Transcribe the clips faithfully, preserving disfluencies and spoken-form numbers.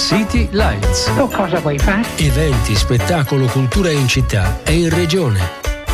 City Lights. Tu cosa vuoi fare? Eventi, spettacolo, cultura in città e in regione.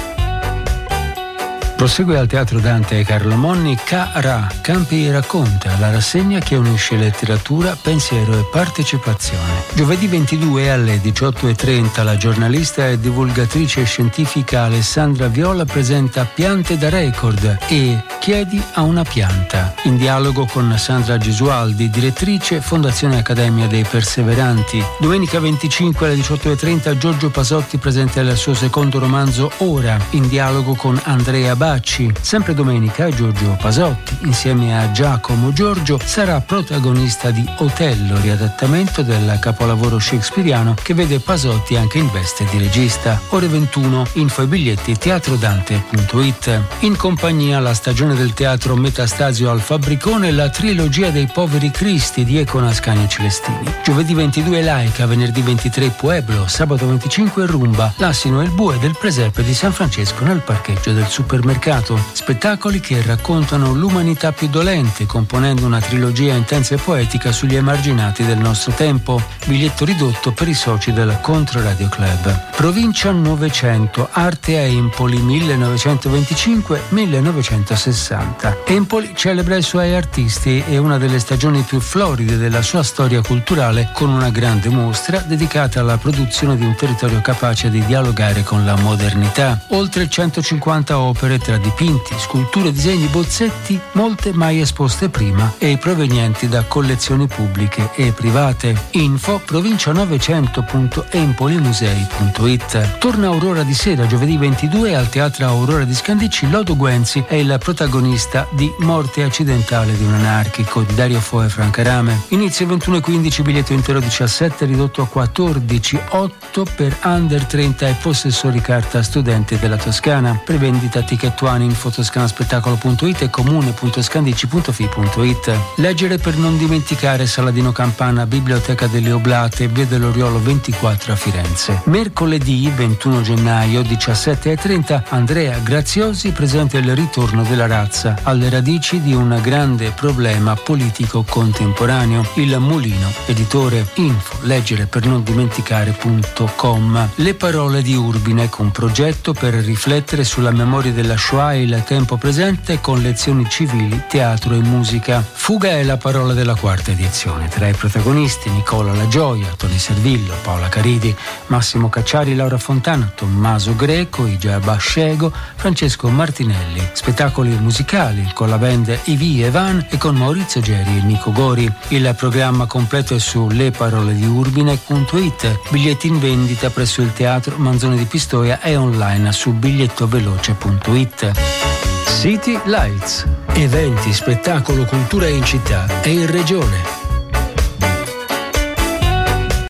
Prosegue al Teatro Dante e Carlo Monni Ca-Ra, Campi e Racconta, la rassegna che unisce letteratura, pensiero e partecipazione. Giovedì ventidue alle diciotto e trenta la giornalista e divulgatrice scientifica Alessandra Viola presenta Piante da record e Chiedi a una pianta, in dialogo con Sandra Gesualdi, direttrice Fondazione Accademia dei Perseveranti. Domenica venticinque alle diciotto e trenta Giorgio Pasotti presenta il suo secondo romanzo Ora, in dialogo con Andrea Bacci. Sempre domenica Giorgio Pasotti, insieme a Giacomo Giorgio, sarà protagonista di Otello, riadattamento del capolavoro shakespeariano che vede Pasotti anche in veste di regista. Ore ventuno, info e biglietti teatrodante punto it. In compagnia la stagione del teatro Metastasio al Fabbricone, la trilogia dei poveri cristi di Econa Ascani Celestini. Giovedì ventidue Laica, venerdì ventitré Pueblo, sabato venticinque Rumba, l'asino e il bue del presepe di San Francesco nel parcheggio del supermercato. Spettacoli che raccontano l'umanità più dolente, componendo una trilogia intensa e poetica sugli emarginati del nostro tempo. Biglietto ridotto per i soci del Controradio Club. Provincia Novecento, Arte a Empoli millenovecentoventicinque millenovecentosessanta. Empoli celebra i suoi artisti e una delle stagioni più floride della sua storia culturale, con una grande mostra dedicata alla produzione di un territorio capace di dialogare con la modernità. Oltre centocinquanta opere tra dipinti, sculture, disegni, bozzetti, molte mai esposte prima e provenienti da collezioni pubbliche e private. Info provincia novecento punto empolimusei punto it. Torna Aurora di sera giovedì ventidue al Teatro Aurora di Scandicci. Lodo Guenzi è il protagonista di Morte accidentale di un anarchico di Dario Fo e Franca Rame. Inizio ventuno e quindici, biglietto intero diciassette, ridotto a quattordici, otto per under trenta e possessori carta studenti della Toscana. Prevendita Ticket One, info toscanaspettacolo punto it e comune punto scandicci punto fi punto it. Leggere per non dimenticare, Saladino Campana, Biblioteca delle Oblate, Via dell'Oriolo ventiquattro a Firenze. Mercoledì ventuno gennaio diciassette e trenta Andrea Graziosi presenta il ritorno della razza alle radici di un grande problema politico contemporaneo. Il Mulino, editore. Info leggere per non dimenticare punto com. Le parole di Urbinec, un progetto per riflettere sulla memoria della Shoah e il tempo presente con lezioni civili, teatro e musica. Fuga è la parola della quarta edizione. Tra i protagonisti Nicola La Gioia, Tony Servillo, Paola Caridi, Massimo Cacciari, Laura Fontana, Tommaso Greco, Igia Bascego, Francesco Martinelli. Spettacoli musicali con la band Ivi e Van e con Maurizio Geri e Nico Gori. Il programma completo è su leparolediurbinec punto it. Biglietti in vendita presso il Teatro Manzoni di Pistoia e online su bigliettoveloce punto it. City Lights. Eventi, spettacolo, cultura in città e in regione.